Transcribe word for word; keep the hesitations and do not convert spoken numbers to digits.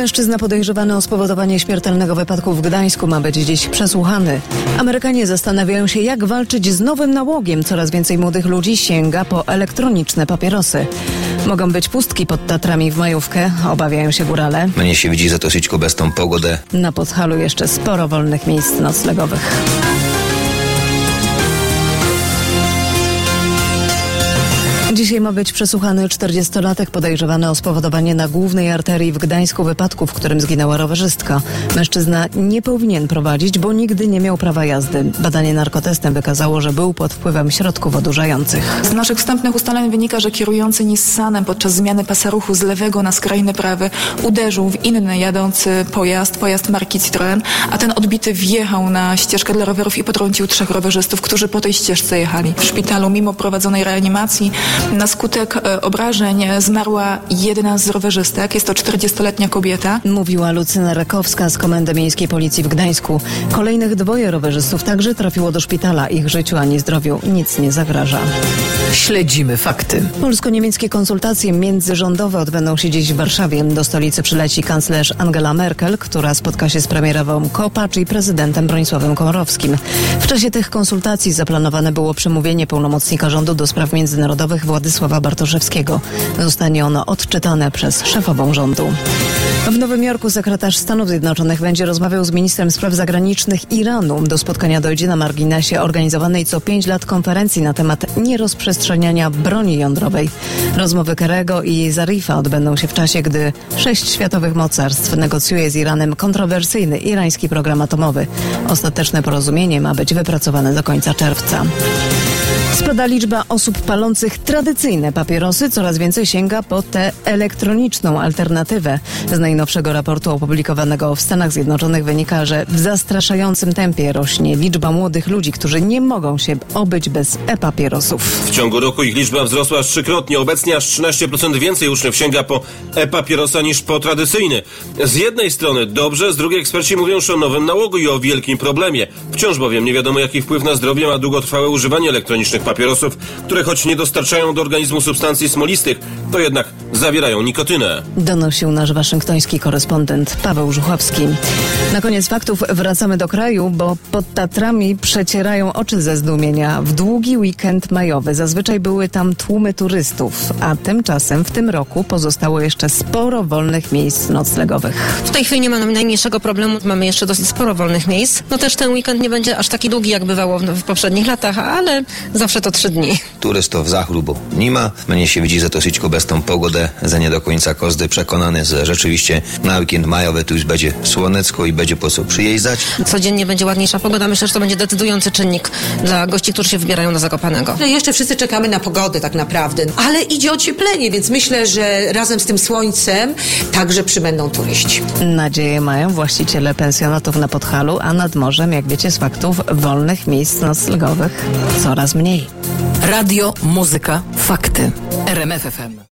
Mężczyzna podejrzewany o spowodowanie śmiertelnego wypadku w Gdańsku ma być dziś przesłuchany. Amerykanie zastanawiają się, jak walczyć z nowym nałogiem. Coraz więcej młodych ludzi sięga po elektroniczne papierosy. Mogą być pustki pod Tatrami w majówkę, obawiają się górale. Mnie się widzi za dosyć bez tą pogodę. Na Podhalu jeszcze sporo wolnych miejsc noclegowych. Dzisiaj ma być przesłuchany czterdziestolatek podejrzewany o spowodowanie na głównej arterii w Gdańsku wypadku, w którym zginęła rowerzystka. Mężczyzna nie powinien prowadzić, bo nigdy nie miał prawa jazdy. Badanie narkotestem wykazało, że był pod wpływem środków odurzających. Z naszych wstępnych ustaleń wynika, że kierujący Nissanem podczas zmiany pasa ruchu z lewego na skrajny prawy uderzył w inny jadący pojazd, pojazd marki Citroen, a ten odbity wjechał na ścieżkę dla rowerów i potrącił trzech rowerzystów, którzy po tej ścieżce jechali. W szpitalu mimo prowadzonej reanimacji na skutek e, obrażeń zmarła jedna z rowerzystek. Jest to czterdziestoletnia kobieta. Mówiła Lucyna Rakowska z Komendy Miejskiej Policji w Gdańsku. Kolejnych dwoje rowerzystów także trafiło do szpitala. Ich życiu ani zdrowiu nic nie zagraża. Śledzimy fakty. Polsko-niemieckie konsultacje międzyrządowe odbędą się dziś w Warszawie. Do stolicy przyleci kanclerz Angela Merkel, która spotka się z premierową Kopacz i prezydentem Bronisławem Komorowskim. W czasie tych konsultacji zaplanowane było przemówienie pełnomocnika rządu do spraw międzynarodowych Władysława Bartoszewskiego. Zostanie ono odczytane przez szefową rządu. W Nowym Jorku sekretarz Stanów Zjednoczonych będzie rozmawiał z ministrem spraw zagranicznych Iranu. Do spotkania dojdzie na marginesie organizowanej co pięć lat konferencji na temat nierozprzestrzeniania broni jądrowej. Rozmowy Kerego i Zarifa odbędą się w czasie, gdy sześć światowych mocarstw negocjuje z Iranem kontrowersyjny irański program atomowy. Ostateczne porozumienie ma być wypracowane do końca czerwca. Spada liczba osób palących tradycyjne papierosy, coraz więcej sięga po tę elektroniczną alternatywę. Z najnowszego raportu opublikowanego w Stanach Zjednoczonych wynika, że w zastraszającym tempie rośnie liczba młodych ludzi, którzy nie mogą się obyć bez e-papierosów. W ciągu roku ich liczba wzrosła aż trzykrotnie. Obecnie aż trzynaście procent więcej uczniów sięga po e-papierosa niż po tradycyjny. Z jednej strony dobrze, z drugiej eksperci mówią już o nowym nałogu i o wielkim problemie. Wciąż bowiem nie wiadomo, jaki wpływ na zdrowie ma długotrwałe używanie elektronicznych papierosów, które choć nie dostarczają do organizmu substancji smolistych, to jednak zawierają nikotynę. Donosił nasz waszyngtoński korespondent Paweł Żuchowski. Na koniec faktów wracamy do kraju, bo pod Tatrami przecierają oczy ze zdumienia. W długi weekend majowy zazwyczaj były tam tłumy turystów, a tymczasem w tym roku pozostało jeszcze sporo wolnych miejsc noclegowych. W tej chwili nie ma najmniejszego problemu, mamy jeszcze dosyć sporo wolnych miejsc. No też ten weekend nie będzie aż taki długi, jak bywało w, w poprzednich latach, ale zawsze to trzy dni. Turystów za chlubu nie ma. Mnie się widzi za dosyć bez tą pogodę, za nie do końca kozdy przekonany, że rzeczywiście na weekend majowy tu już będzie słonecko i będzie po co przyjeżdżać. Codziennie będzie ładniejsza pogoda. Myślę, że to będzie decydujący czynnik dla gości, którzy się wybierają do Zakopanego. No jeszcze wszyscy czekamy na pogodę tak naprawdę, ale idzie ocieplenie, więc myślę, że razem z tym słońcem także przybędą turyści. Nadzieję mają właściciele pensjonatów na Podhalu, a nad morzem, jak wiecie z faktów, wolnych miejsc noclegowych coraz mniej. Radio, muzyka, fakty. R M F F M.